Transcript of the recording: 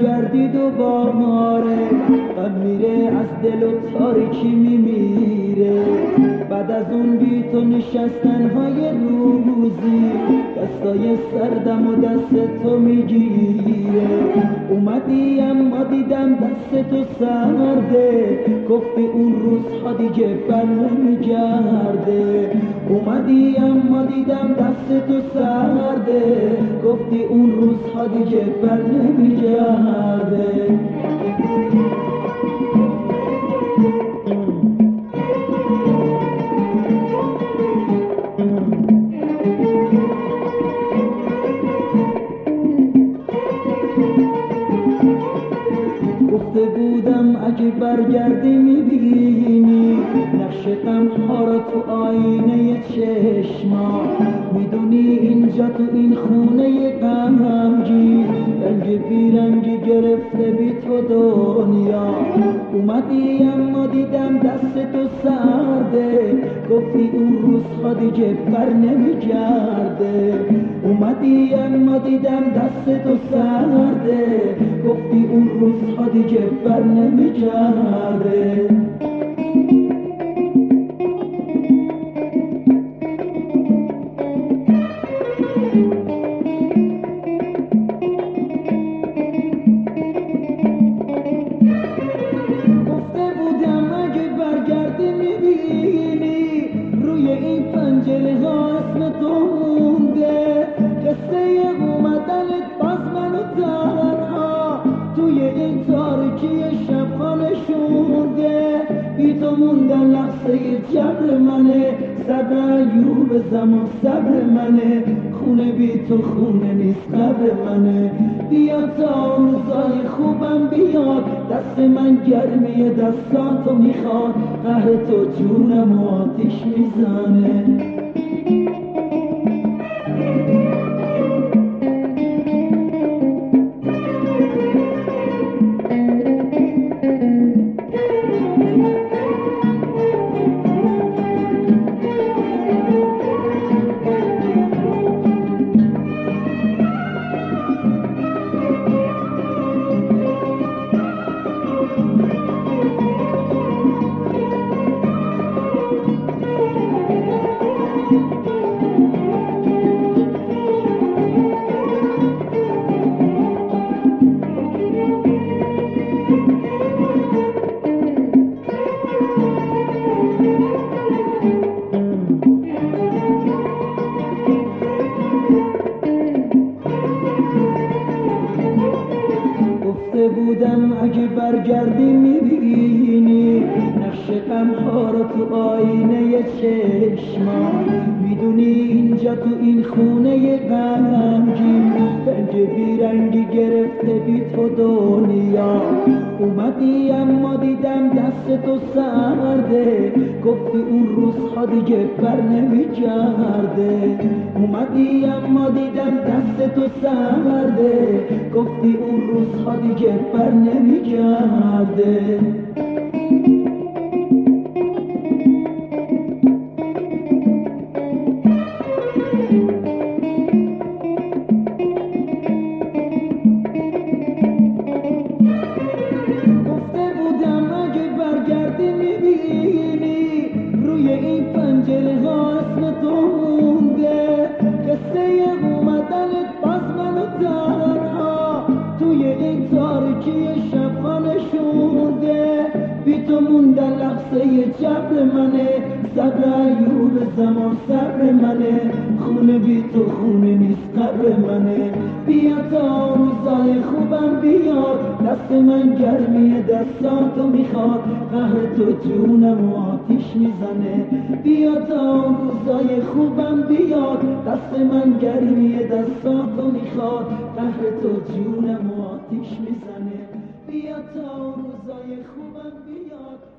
برگردی دوباره، غم میره از دل و تاریکی میمیره. بعد از اون بی تو نشستن های روزی، دستای سردم و دست تو میگیره. اومدی اما دیدم دست تو سرده، گفتی اون روزها دیگه بر نمیگرده. اومدی اما دیدم دست تو سرده، گفتی اون روزها دیگه بر نمیگرده. گفته بودم اگه برگردی میبینی نقش غمها را تو آینه چشما. میدونی اینجا تو این خونه غمگین رنگ بیرنگی گرفته بی تو دنیا. اومدی اما دیدم دست تو سرده، گفتی اون روزها دیگه بر نمیگرده. اومدی اما دیدم دست تو سرده، گفتی اون روزها دیگه بر نمیگرده. گفته بودم اگه برگردی میبینی روی این پنجره ها اسم تو مونده. قصه اومدنت باز منو تنها توی این تاریکی شبخانه شونده. بی تو موندن لحظه جبر منه، صبر ایوب زمان صبر منه. خونه بی تو خونه نیست قبر منه. بیا تا روزای خوبم بیاد، دست من گرمی دستاتو میخواد. قهر تو جونم آتیش میزنه. گفته بودم اگه برگردی میبینی نقش غمها رو تو آینه چشما. میدونی اینجا تو این خونه غمگین رنگ بیرنگی گرفته بی تو دنیا. اومدی اما دیدم دست تو سرده، گفتی اون روزها دیگه بر نمیگرده. اومدی اما دیدم دست تو سرده، گفتی اون روزها دیگه بر نمیگرده. گفته بودم اگه برگردی میبینی روی این پنجره ها اسم تو مونده. قصه اومدنت باز منو تنها توی این تاریکی شبخانه شونده. بی تو موندن لحظه جبر منه، صبر ایوب زمان صبر منه. خونه بی تو خونه نیست قبر منه. بیا تا روزای خوبم بیاد، دست من گرمی دستاتو میخواد. قهر تو جونم آتیش میزنه. بیا تا روزای خوبم بیاد، دست من گرمی دستاتو میخواد. قهر تو جونم آتیش میزنه. بیا تا روزای خوبم بیاد.